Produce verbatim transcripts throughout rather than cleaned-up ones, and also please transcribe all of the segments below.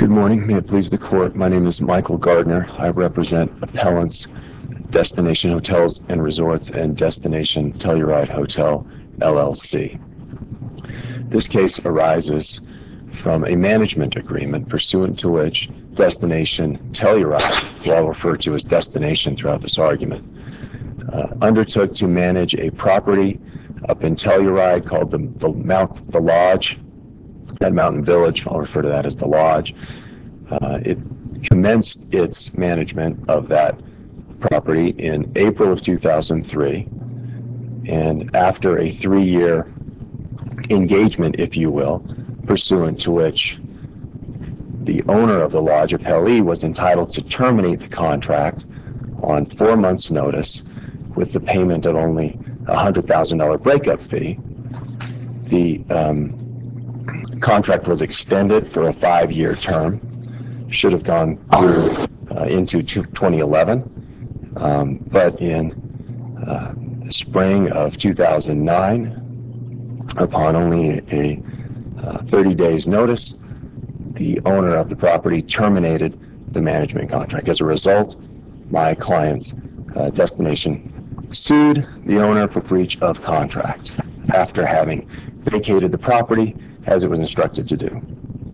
Good morning. May it please the court. My name is Michael Gardner. I represent appellants Destination Hotels and Resorts and Destination Telluride Hotel, L L C. This case arises from a management agreement pursuant to which Destination Telluride, who I'll refer to as Destination throughout this argument, uh, undertook to manage a property up in Telluride called the, the Mount the Lodge at Mountain Village. I'll refer to that as the Lodge. Uh, it commenced its management of that property in April of two thousand three, and after a three-year engagement, if you will, pursuant to which the owner of the lodge appellee was entitled to terminate the contract on four months' notice with the payment of only a one hundred thousand dollars breakup fee. The um, contract was extended for a five-year term, should have gone through uh, into twenty eleven, um, but in uh, the spring of two thousand nine, upon only a uh, thirty days notice, the owner of the property terminated the management contract. As a result, my client's uh, Destination sued the owner for breach of contract after having vacated the property as it was instructed to do.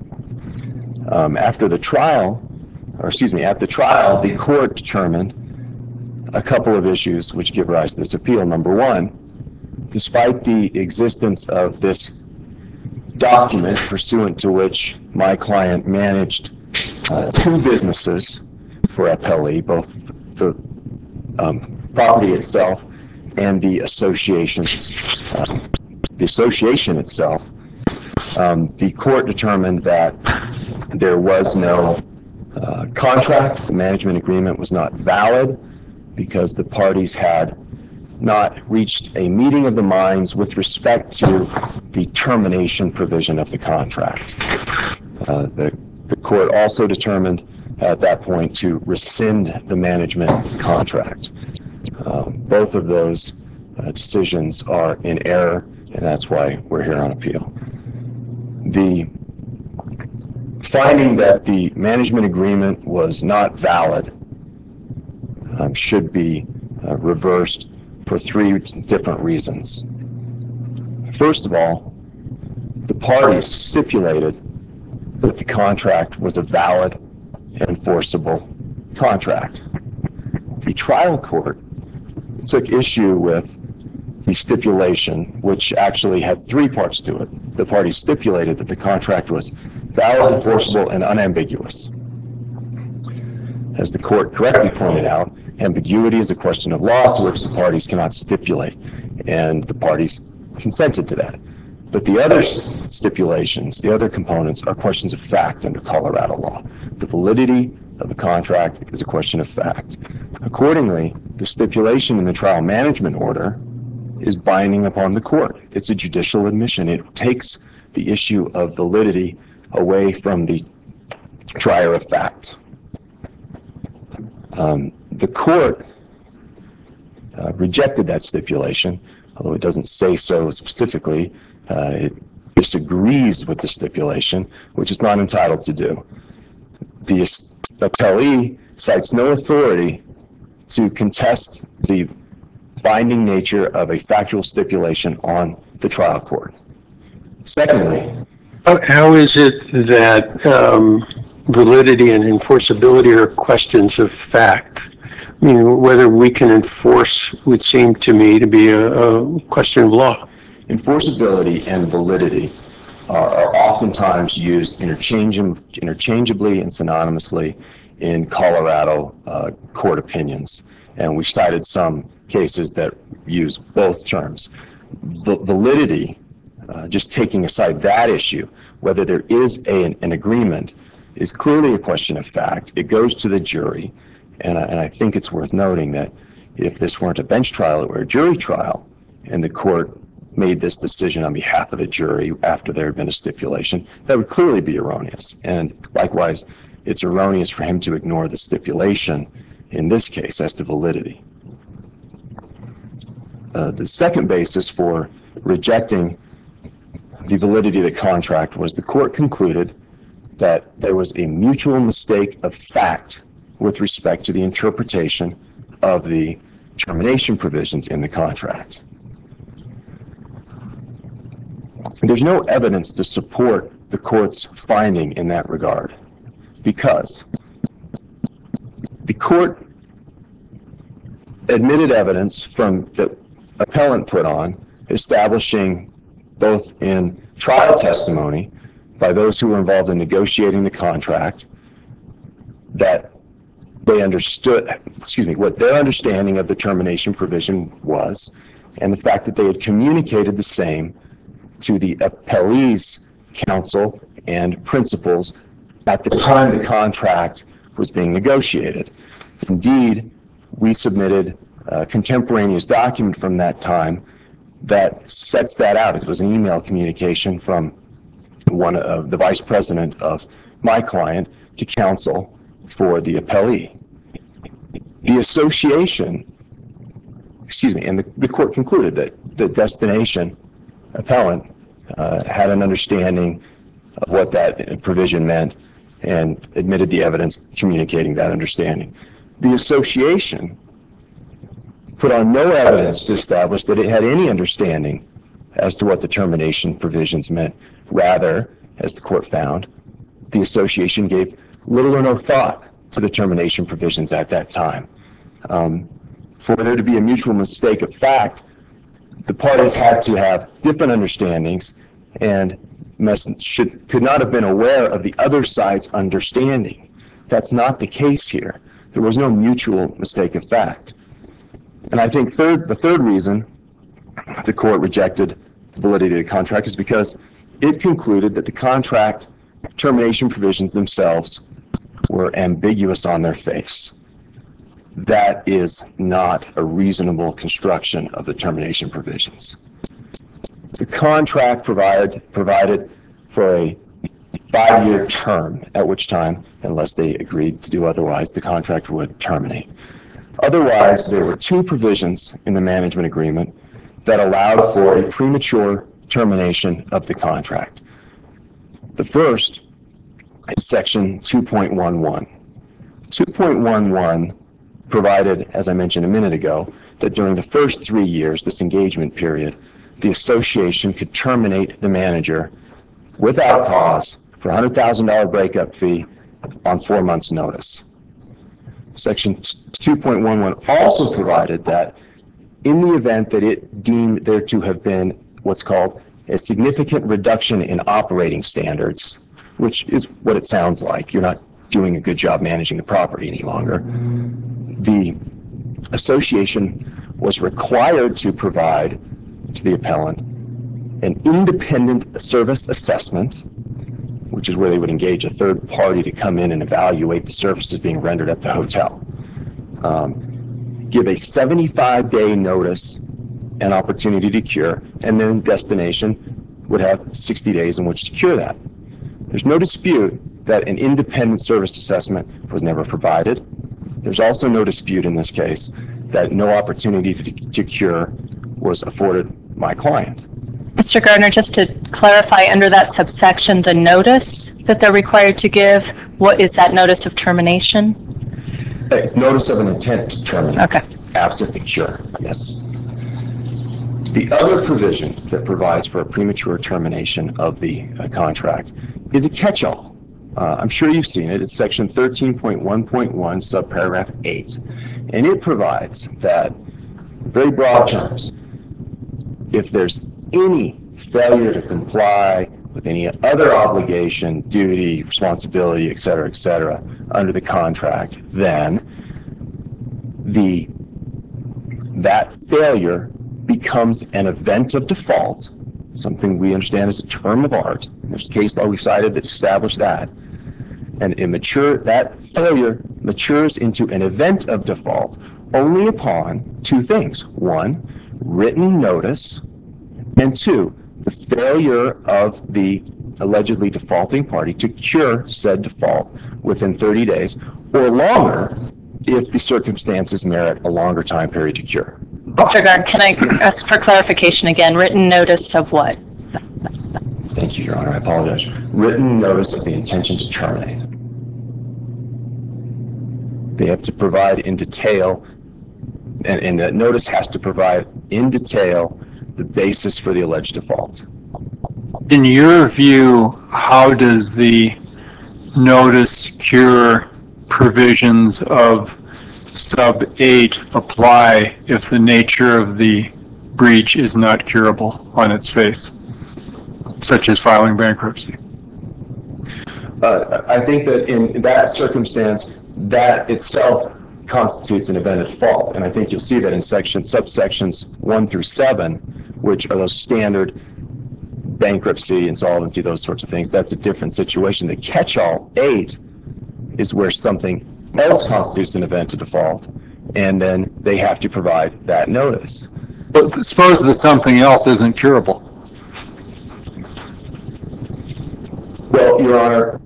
Um, after the trial, or excuse me, at the trial, the court determined a couple of issues which give rise to this appeal. Number one, despite the existence of this document pursuant to which my client managed uh, two businesses for appellee, both the um, property itself and the association, uh, the association itself, um, the court determined that there was no uh, contract. The management agreement was not valid because the parties had not reached a meeting of the minds with respect to the termination provision of the contract. Uh, the, the court also determined at that point to rescind the management contract. Uh, both of those uh, decisions are in error, and that's why we're here on appeal. The finding that the management agreement was not valid um, should be uh, reversed for three different reasons. First of all, the parties stipulated that the contract was a valid, enforceable contract. The trial court took issue with the stipulation, which actually had three parts to it. The parties stipulated that the contract was valid, enforceable, and unambiguous. As the court correctly pointed out, ambiguity is a question of law to which the parties cannot stipulate, and the parties consented to that. But the other stipulations, the other components, are questions of fact under Colorado law. The validity of the contract is a question of fact. Accordingly, the stipulation in the trial management order is binding upon the court. It's a judicial admission. It takes the issue of validity away from the trier of fact. Um, the court uh, rejected that stipulation, although it doesn't say so specifically. Uh, it disagrees with the stipulation, which it's not entitled to do. The appellee cites no authority to contest the binding nature of a factual stipulation on the trial court. Secondly, how, how is it that um, validity and enforceability are questions of fact? I mean, whether we can enforce would seem to me to be a, a question of law. Enforceability and validity are, are oftentimes used interchangeably, interchangeably and synonymously in Colorado uh, court opinions. And we've cited some cases that use both terms. The validity, uh, just taking aside that issue, whether there is a, an, an agreement, is clearly a question of fact. It goes to the jury, and I, and I think it's worth noting that if this weren't a bench trial, it were a jury trial, and the court made this decision on behalf of the jury after there had been a stipulation, that would clearly be erroneous. And likewise, it's erroneous for him to ignore the stipulation in this case as to validity. Uh, the second basis for rejecting the validity of the contract was the court concluded that there was a mutual mistake of fact with respect to the interpretation of the termination provisions in the contract. There's no evidence to support the court's finding in that regard, because the court admitted evidence from the appellant put on, establishing both in trial testimony by those who were involved in negotiating the contract that they understood, excuse me, what their understanding of the termination provision was, and the fact that they had communicated the same to the appellee's counsel and principals at the time the contract was being negotiated. Indeed, we submitted a contemporaneous document from that time that sets that out. It was an email communication from one of the vice president of my client to counsel for the appellee. The association, excuse me, and the, the court concluded that the destination appellant uh, had an understanding of what that provision meant and admitted the evidence communicating that understanding. The association put on no evidence to establish that it had any understanding as to what the termination provisions meant. Rather, as the court found, the association gave little or no thought to the termination provisions at that time. Um, for there to be a mutual mistake of fact, the parties had to have different understandings and must, should, could not have been aware of the other side's understanding. That's not the case here. There was no mutual mistake of fact. And I think third, the third reason the court rejected the validity of the contract is because it concluded that the contract termination provisions themselves were ambiguous on their face. That is not a reasonable construction of the termination provisions. The contract provide, provided for a five-year term, at which time, unless they agreed to do otherwise, the contract would terminate. Otherwise, there were two provisions in the management agreement that allowed for a premature termination of the contract. The first is section two point one one. two point one one provided, as I mentioned a minute ago, that during the first three years, this engagement period, the association could terminate the manager without cause for a one hundred thousand dollars breakup fee on four months' notice. Section two point one one also provided that in the event that it deemed there to have been what's called a significant reduction in operating standards, which is what it sounds like, you're not doing a good job managing the property any longer, the association was required to provide to the appellant an independent service assessment, which is where they would engage a third party to come in and evaluate the services being rendered at the hotel. Um, give a seventy-five day notice and opportunity to cure, and then destination would have sixty days in which to cure that. There's no dispute that an independent service assessment was never provided. There's also no dispute in this case that no opportunity to, to cure was afforded my client. Mister Gardner, just to clarify, under that subsection, the notice that they're required to give, what is that notice of termination? Hey, notice of an intent to terminate. Okay. Absent the cure, yes. The other provision that provides for a premature termination of the uh, contract is a catch-all. Uh, I'm sure you've seen it. It's section thirteen point one point one, subparagraph eight. And it provides that, in very broad terms, if there's any failure to comply with any other obligation, duty, responsibility, et cetera, et cetera, under the contract, then the that failure becomes an event of default, something we understand as a term of art. There's case law we've cited that established that. And immature, that failure matures into an event of default only upon two things. One, written notice, and two, the failure of the allegedly defaulting party to cure said default within thirty days or longer if the circumstances merit a longer time period to cure. Mister Gardner, can I ask for clarification again? Written notice of what? Thank you, Your Honor. I apologize. Written notice of the intention to terminate. They have to provide in detail, and, and that notice has to provide in detail the basis for the alleged default. In your view, how does the notice cure provisions of sub eight apply if the nature of the breach is not curable on its face, such as filing bankruptcy? Uh, I think that in that circumstance, that itself constitutes an event of default. And I think you'll see that in section subsections one through seven, which are those standard bankruptcy, insolvency, those sorts of things. That's a different situation. The catch-all eight is where something else constitutes an event of default, and then they have to provide that notice. But suppose that something else isn't curable. Well, Your Honor,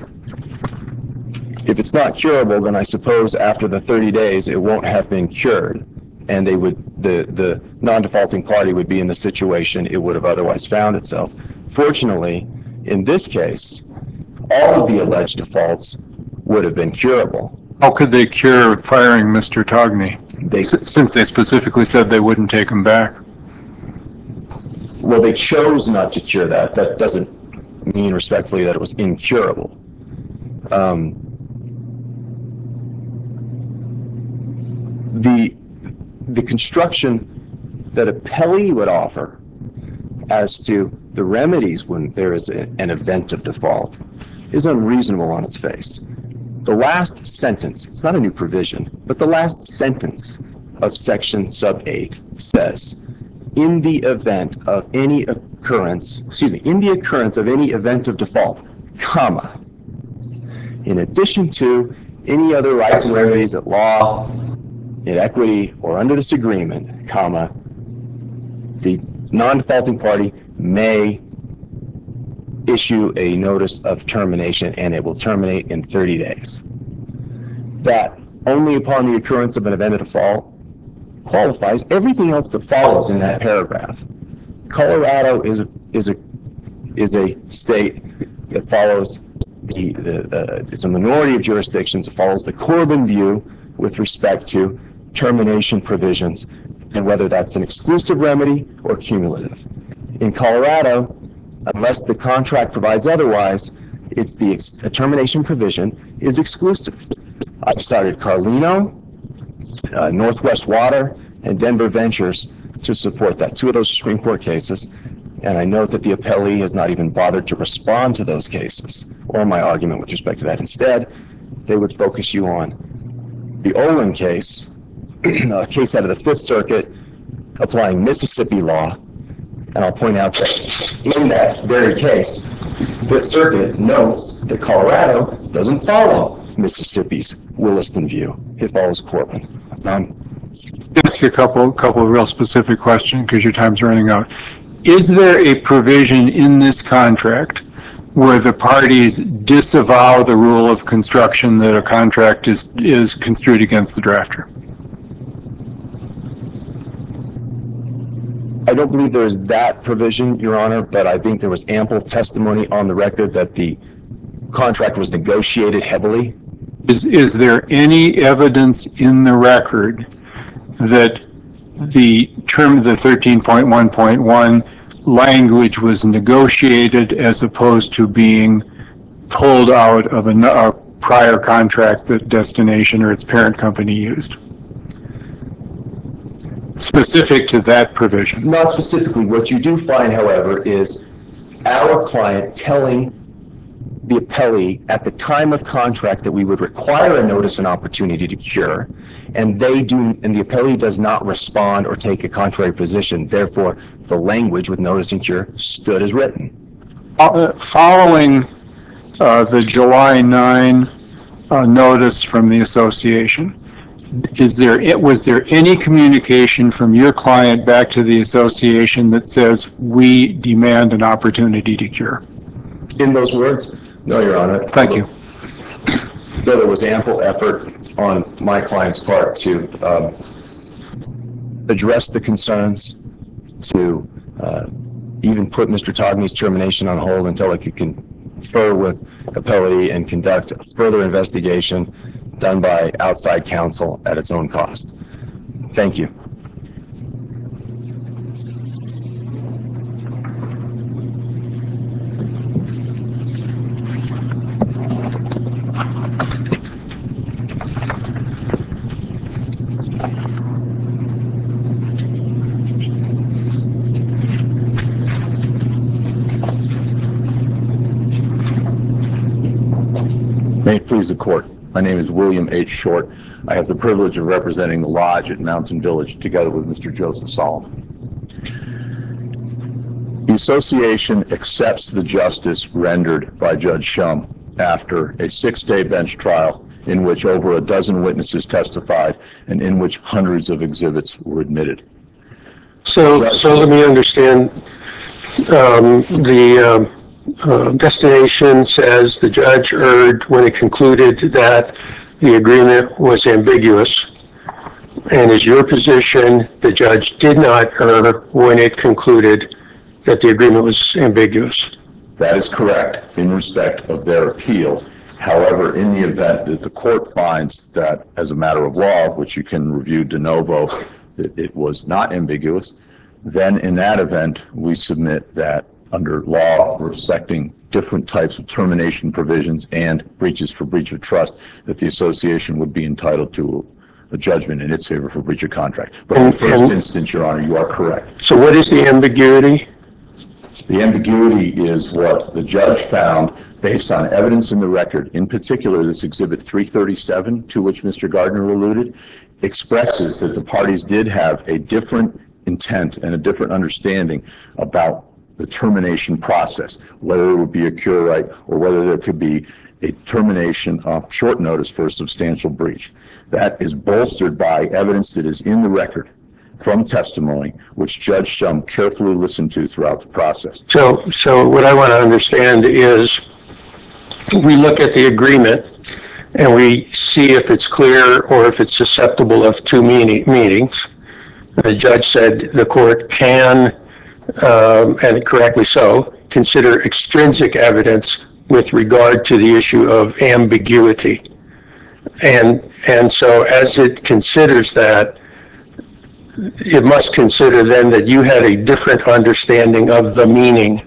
if it's not curable, then I suppose after the thirty days it won't have been cured, and they would the the non-defaulting party would be in the situation it would have otherwise found itself. Fortunately, in this case, all of the alleged defaults would have been curable. How could they cure firing Mister Togney, They since they specifically said they wouldn't take him back? Well, they chose not to cure that. That doesn't mean respectfully that it was incurable. Um, the the construction that appellee would offer as to the remedies when there is a, an event of default is unreasonable on its face. The last sentence, it's not a new provision, but the last sentence of section sub eight says, in the event of any occurrence, excuse me, in the occurrence of any event of default, comma, in addition to any other rights and remedies at law, in equity, or under this agreement, comma, the non-defaulting party may issue a notice of termination, and it will terminate in thirty days. That only upon the occurrence of an event of default qualifies. Everything else that follows in that paragraph. Colorado is a, is a, is a state that follows the, the uh, it's a minority of jurisdictions. It follows the Corbin view with respect to termination provisions and whether that's an exclusive remedy or cumulative. In Colorado, unless the contract provides otherwise, it's the ex- a termination provision is exclusive. I cited Carlino, uh, Northwest Water, and Denver Ventures to support that. Two of those Supreme Court cases, and I note that the appellee has not even bothered to respond to those cases or my argument with respect to that. Instead, they would focus you on the Olin case, a case out of the Fifth Circuit applying Mississippi law. And I'll point out that in that very case, Fifth Circuit notes that Colorado doesn't follow Mississippi's Williston view. It follows Corbin. Um, Ask you a couple, couple of real specific questions because your time's running out. Is there a provision in this contract where the parties disavow the rule of construction that a contract is, is construed against the drafter? I don't believe there is that provision, Your Honor, but I think there was ample testimony on the record that the contract was negotiated heavily. Is, is there any evidence in the record that the term of the thirteen point one point one language was negotiated as opposed to being pulled out of a, a prior contract that Destination or its parent company used? Specific to that provision. Not specifically. What you do find, however, is our client telling the appellee at the time of contract that we would require a notice and opportunity to cure, and they do, and the appellee does not respond or take a contrary position. Therefore, the language with notice and cure stood as written. Uh, following uh, the July ninth uh, notice from the association, is there was there any communication from your client back to the association that says we demand an opportunity to cure? In those words? No, Your Honor. Thank you. Though there was ample effort on my client's part to um, address the concerns, to uh, even put Mister Togny's termination on hold until it could confer with appellee and conduct a further investigation done by outside counsel at its own cost. Thank you. May it please the court. My name is William H. Short. I have the privilege of representing the lodge at Mountain Village together with Mister Joseph Solomon. The association accepts the justice rendered by Judge Shum after a six-day bench trial in which over a dozen witnesses testified and in which hundreds of exhibits were admitted. So, so let me understand. Um, the um, uh, destination says the judge erred when it concluded that the agreement was ambiguous. And is your position the judge did not err when it concluded that the agreement was ambiguous? That is correct in respect of their appeal. However, in the event that the court finds that as a matter of law, which you can review de novo, that it was not ambiguous, then in that event, we submit that under law respecting different types of termination provisions and breaches for breach of trust, that the association would be entitled to a judgment in its favor for breach of contract. But in the first instance, Your Honor, you are correct. So what is the ambiguity? The ambiguity is what the judge found based on evidence in the record. In particular, this Exhibit three thirty-seven, to which Mister Gardner alluded, expresses that the parties did have a different intent and a different understanding about the termination process, whether it would be a cure right or whether there could be a termination on short notice for a substantial breach. That is bolstered by evidence that is in the record from testimony, which Judge Shum carefully listened to throughout the process. So, so what I want to understand is we look at the agreement and we see if it's clear or if it's susceptible of two meaning, meanings. The judge said the court can, um, and correctly so, consider extrinsic evidence with regard to the issue of ambiguity. And, and so as it considers that, it must consider then that you had a different understanding of the meaning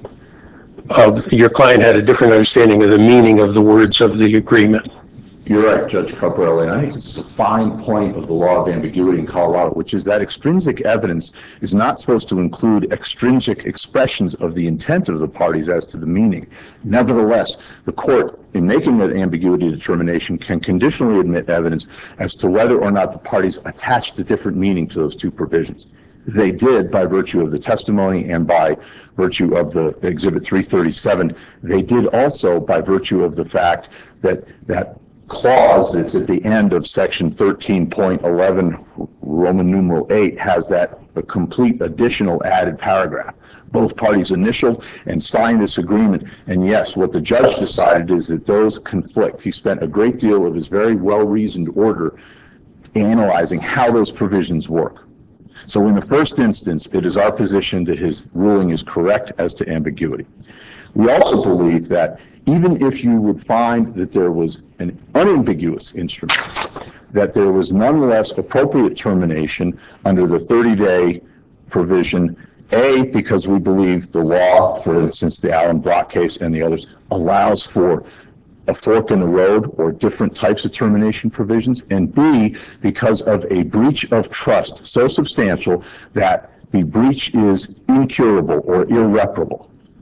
of, your client had a different understanding of the meaning of the words of the agreement. You're right, Judge Caprelli, and I think this is a fine point of the law of ambiguity in Colorado, which is that extrinsic evidence is not supposed to include extrinsic expressions of the intent of the parties as to the meaning. Nevertheless, the court, in making that ambiguity determination, can conditionally admit evidence as to whether or not the parties attached a different meaning to those two provisions. They did by virtue of the testimony and by virtue of the Exhibit three thirty-seven. They did also by virtue of the fact that that clause that's at the end of section thirteen point eleven Roman numeral eight has that a complete additional added paragraph. Both parties initialed and signed this agreement, and yes, what the judge decided is that those conflict. He spent a great deal of his very well-reasoned order analyzing how those provisions work. So in the first instance, it is our position that his ruling is correct as to ambiguity. We also believe that even if you would find that there was an unambiguous instrument, that there was nonetheless appropriate termination under the thirty-day provision, A, because we believe the law, for instance, the Allen Block case and the others, allows for a fork in the road or different types of termination provisions, and B, because of a breach of trust so substantial that the breach is incurable or irreparable.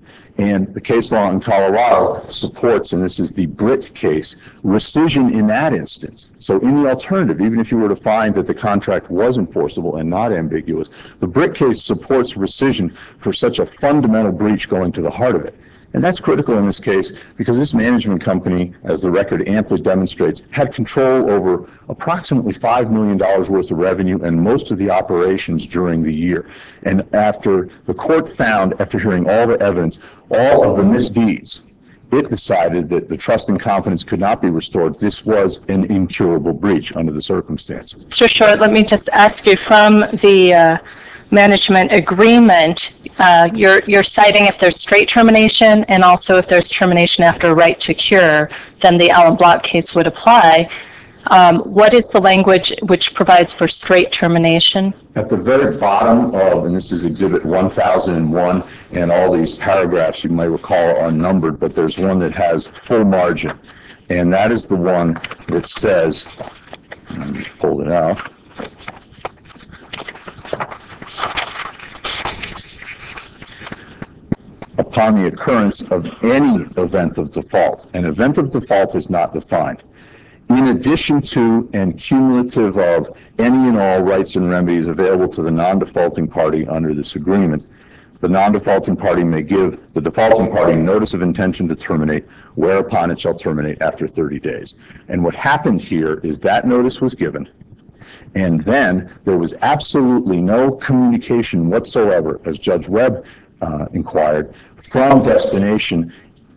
And the case law in Colorado supports, and this is the Britt case, rescission in that instance. So in the alternative, even if you were to find that the contract was enforceable and not ambiguous, the Britt case supports rescission for such a fundamental breach going to the heart of it. And that's critical in this case because this management company, as the record amply demonstrates, had control over approximately five million dollars worth of revenue and most of the operations during the year. And after the court found, after hearing all the evidence, all of the misdeeds, it decided that the trust and confidence could not be restored. This was an incurable breach under the circumstances. Mister Short, let me just ask you, from the uh, management agreement, uh, you're, you're citing if there's straight termination and also if there's termination after right to cure, then the Allen Block case would apply. Um, what is the language which provides for straight termination? At the very bottom of, and this is Exhibit one thousand one, and all these paragraphs you may recall are numbered, but there's one that has full margin. And that is the one that says, let me pull it out. Upon the occurrence of any event of default. An event of default is not defined. In addition to and cumulative of any and all rights and remedies available to the non-defaulting party under this agreement, the non-defaulting party may give the defaulting party notice of intention to terminate, whereupon it shall terminate after thirty days. And what happened here is that notice was given, and then there was absolutely no communication whatsoever, as Judge Webb uh, inquired, from Destination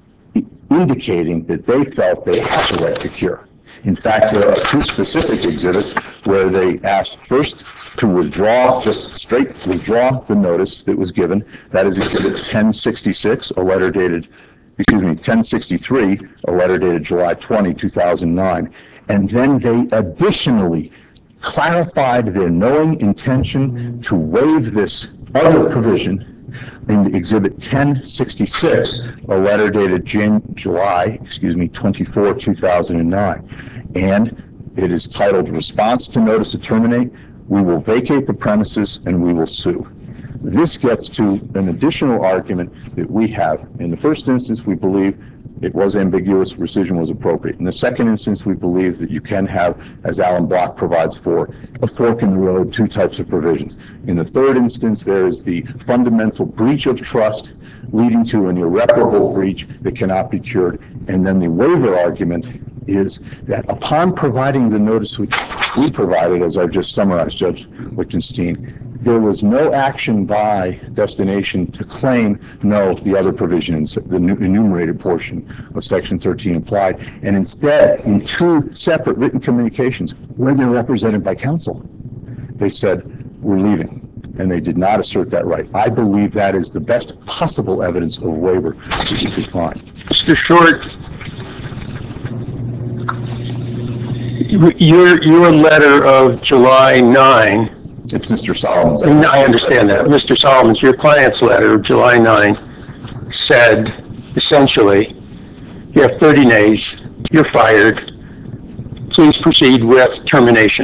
indicating that they felt they had the right to cure. In fact, there are two specific exhibits where they asked first to withdraw, just straight withdraw the notice that was given. That is Exhibit ten sixty-six, a letter dated, excuse me, ten sixty-three, a letter dated July twentieth, two thousand nine. And then they additionally clarified their knowing intention to waive this other provision in Exhibit ten sixty-six, a letter dated Jan July, excuse me, twenty-fourth, two thousand nine. And it is titled Response to Notice to Terminate. We will vacate the premises and we will sue. This gets to an additional argument that we have. In the first instance, we believe it was ambiguous, rescission was appropriate. In the second instance, we believe that you can have, as Allen Block provides for, a fork in the road, two types of provisions. In the third instance, there is the fundamental breach of trust leading to an irreparable breach that cannot be cured. And then the waiver argument is that upon providing the notice which we provided, as I've just summarized, Judge Lichtenstein, there was no action by Destination to claim, no, the other provision, in the enumerated portion of Section thirteen applied, and instead, in two separate written communications, where they're represented by counsel, they said, we're leaving, and they did not assert that right. I believe that is the best possible evidence of waiver that you could find. Mister Short, your, your letter of July ninth, It's Mister Solomon's. I understand that. Mister Solomon's, your client's letter of July ninth said, essentially, you have thirty days, you're fired, please proceed with termination.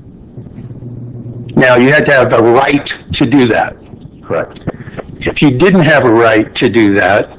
Now, you had to have a right to do that. Correct. If you didn't have a right to do that,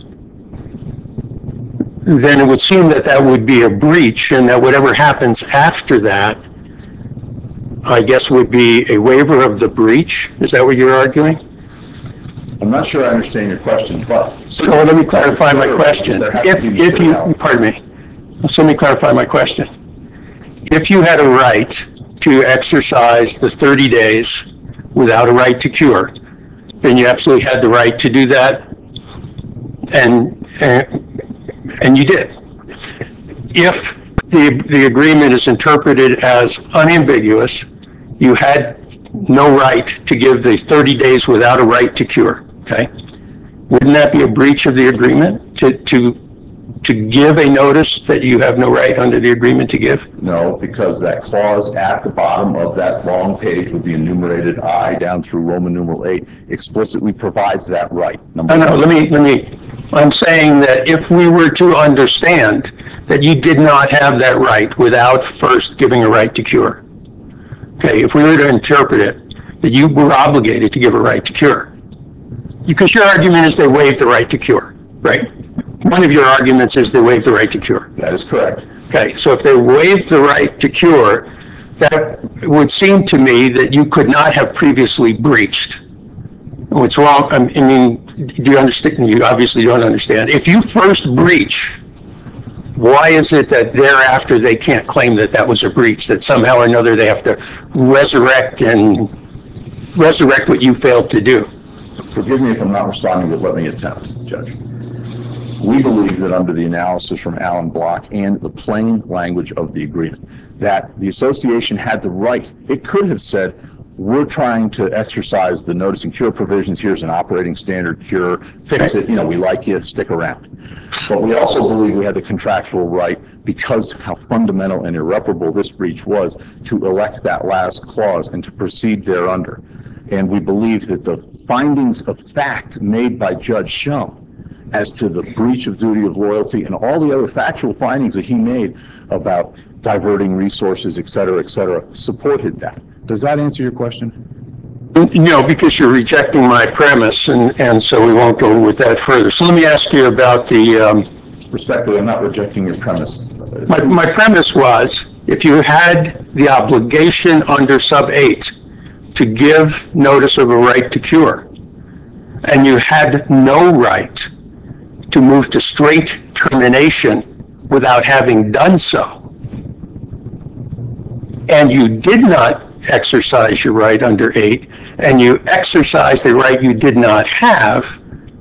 then it would seem that that would be a breach, and that whatever happens after that, I guess, would be a waiver of the breach. Is that what you're arguing? I'm not sure I understand your question, but... So let me clarify my question. If, if you, pardon me, so let me clarify my question. If you had a right to exercise the thirty days without a right to cure, then you absolutely had the right to do that, and, and, and you did. If the, the agreement is interpreted as unambiguous, you had no right to give the thirty days without a right to cure, okay? Wouldn't that be a breach of the agreement to, to, to give a notice that you have no right under the agreement to give? No, because that clause at the bottom of that long page with the enumerated I down through Roman numeral eight explicitly provides that right. No, no, let me, let me, I'm saying that if we were to understand that you did not have that right without first giving a right to cure, okay, if we were to interpret it, that you were obligated to give a right to cure, because your argument is they waived the right to cure, right? One of your arguments is they waived the right to cure. That is correct. Okay, so if they waived the right to cure, that would seem to me that you could not have previously breached. What's wrong? I mean, do you understand? You obviously don't understand. If you first breach, why is it that thereafter they can't claim that that was a breach, that somehow or another they have to resurrect and resurrect what you failed to do? Forgive me if I'm not responding, but let me attempt, Judge. We believe that under the analysis from Allen Block and the plain language of the agreement, that the association had the right. It could have said, we're trying to exercise the notice and cure provisions. Here's an operating standard cure, fix it, you know, we like you, stick around. But we also believe we had the contractual right, because how fundamental and irreparable this breach was, to elect that last clause and to proceed thereunder. And we believe that the findings of fact made by Judge Shum as to the breach of duty of loyalty and all the other factual findings that he made about diverting resources, et cetera, et cetera, supported that. Does that answer your question? No, because you're rejecting my premise, and, and so we won't go with that further. So let me ask you about the... Um, Respectfully, I'm not rejecting your premise. my, my premise was, if you had the obligation under sub eight to give notice of a right to cure, and you had no right to move to straight termination without having done so, and you did not exercise your right under eight, and you exercised the right you did not have,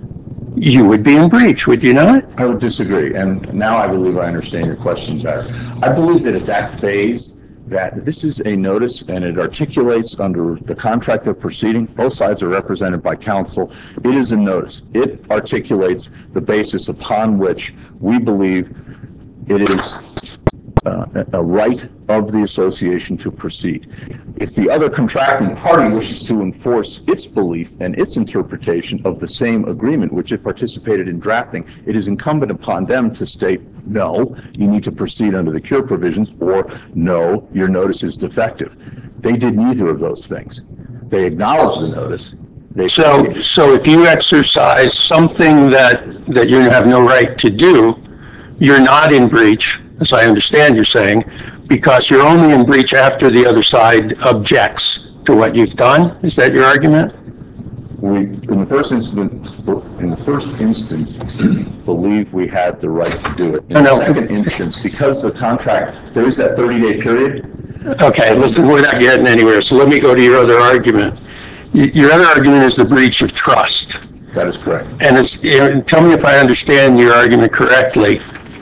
you would be in breach, would you not? I would disagree, and now I believe I understand your question better. I believe that at that phase, that this is a notice, and it articulates under the contract of proceeding. Both sides are represented by counsel. It is a notice. It articulates the basis upon which we believe it is uh, a right of the association to proceed. If the other contracting party wishes to enforce its belief and its interpretation of the same agreement which it participated in drafting, it is incumbent upon them to state, no, you need to proceed under the cure provisions, or no, your notice is defective. They did neither of those things. They acknowledged the notice. They So, so if you exercise something that, that you have no right to do, you're not in breach, as I understand you're saying, because you're only in breach after the other side objects to what you've done? Is that your argument? We, in the first instance, in the first instance, believe we had the right to do it. In the No. second instance, because the contract, there is that thirty-day period. Okay, listen, we're not getting anywhere, so let me go to your other argument. Y- Your other argument is the breach of trust. That is correct. And it's, you know, tell me if I understand your argument correctly.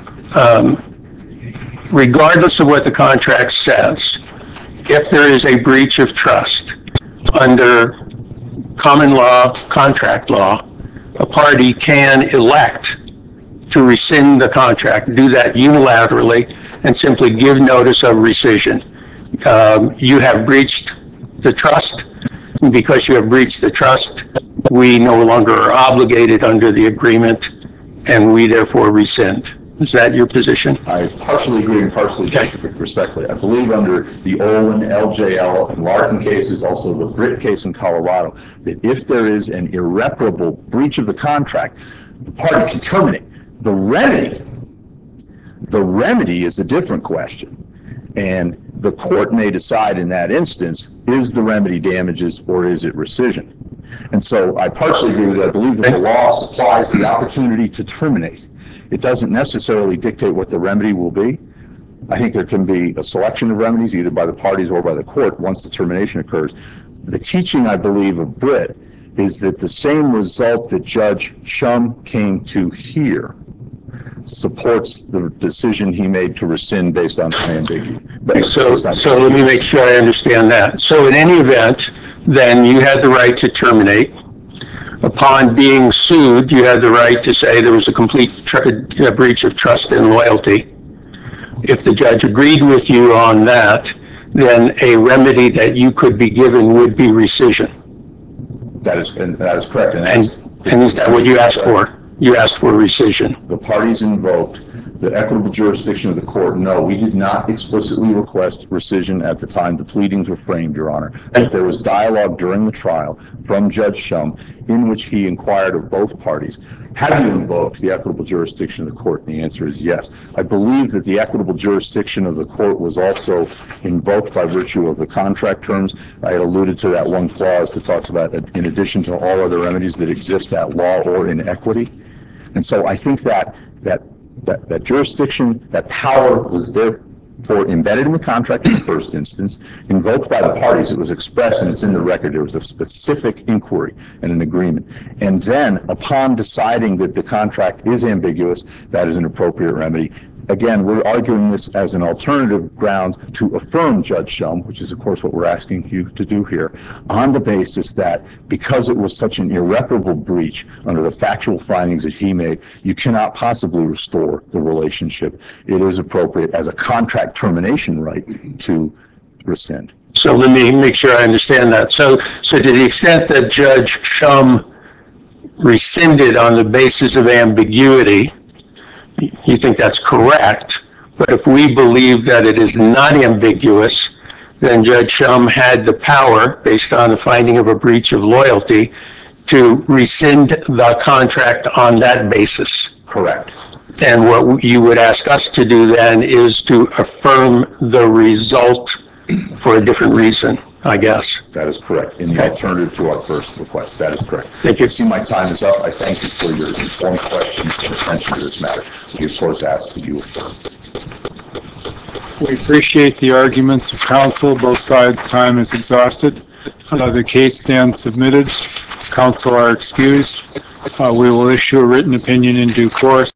Um, regardless of what the contract says, if there is a breach of trust under common law, contract law, a party can elect to rescind the contract, do that unilaterally, and simply give notice of rescission. Um, you have breached the trust. Because you have breached the trust, we no longer are obligated under the agreement, and we therefore rescind. Is that your position? I partially agree and partially disagree, respectfully. I believe under the Olin, L J L, and Larkin cases, also the Britt case in Colorado, that if there is an irreparable breach of the contract, the party can terminate. The remedy, the remedy is a different question. And the court may decide in that instance, is the remedy damages or is it rescission? And so I partially agree with that. I believe that the law supplies the opportunity to terminate. It doesn't necessarily dictate what the remedy will be. I think there can be a selection of remedies, either by the parties or by the court, once the termination occurs. The teaching, I believe, of Britt is that the same result that Judge Shum came to here supports the decision he made to rescind based on ambiguity. So, so let me make sure I understand that. So in any event, then you had the right to terminate. Upon being sued, you had the right to say there was a complete tr- a breach of trust and loyalty. If the judge agreed with you on that, then a remedy that you could be given would be rescission. That is, and that is correct. And, And, and is that what you asked for? You asked for rescission. The parties invoked the equitable jurisdiction of the court. No, we did not explicitly request rescission at the time the pleadings were framed, Your Honor. But there was dialogue during the trial from Judge Shum in which he inquired of both parties, have you invoked the equitable jurisdiction of the court? And the answer is yes. I believe that the equitable jurisdiction of the court was also invoked by virtue of the contract terms. I had alluded to that one clause that talks about, in addition to all other remedies that exist at law or in equity. And so I think that that that, that jurisdiction, that power was therefore embedded in the contract in the first instance, invoked by the parties. It was expressed and it's in the record. There was a specific inquiry and an agreement. And then upon deciding that the contract is ambiguous, that is an appropriate remedy. again, we're arguing this as an alternative ground to affirm Judge Shum, which is of course what we're asking you to do here, on the basis that because it was such an irreparable breach under the factual findings that he made, you cannot possibly restore the relationship. It is appropriate as a contract termination right to rescind. So let me make sure I understand that. So, so to the extent that Judge Shum rescinded on the basis of ambiguity, you think that's correct, but if we believe that it is not ambiguous, then Judge Shum had the power, based on the finding of a breach of loyalty, to rescind the contract on that basis. Correct. And what you would ask us to do then is to affirm the result for a different reason, I guess. That is correct. In the Okay. alternative to our first request, that is correct. Thank you. I see my time is up. I thank you for your informed questions and attention to this matter. We of course ask that you affirm. We appreciate the arguments of counsel. Both sides' time is exhausted. Uh, the case stands submitted. Counsel are excused. Uh, we will issue a written opinion in due course.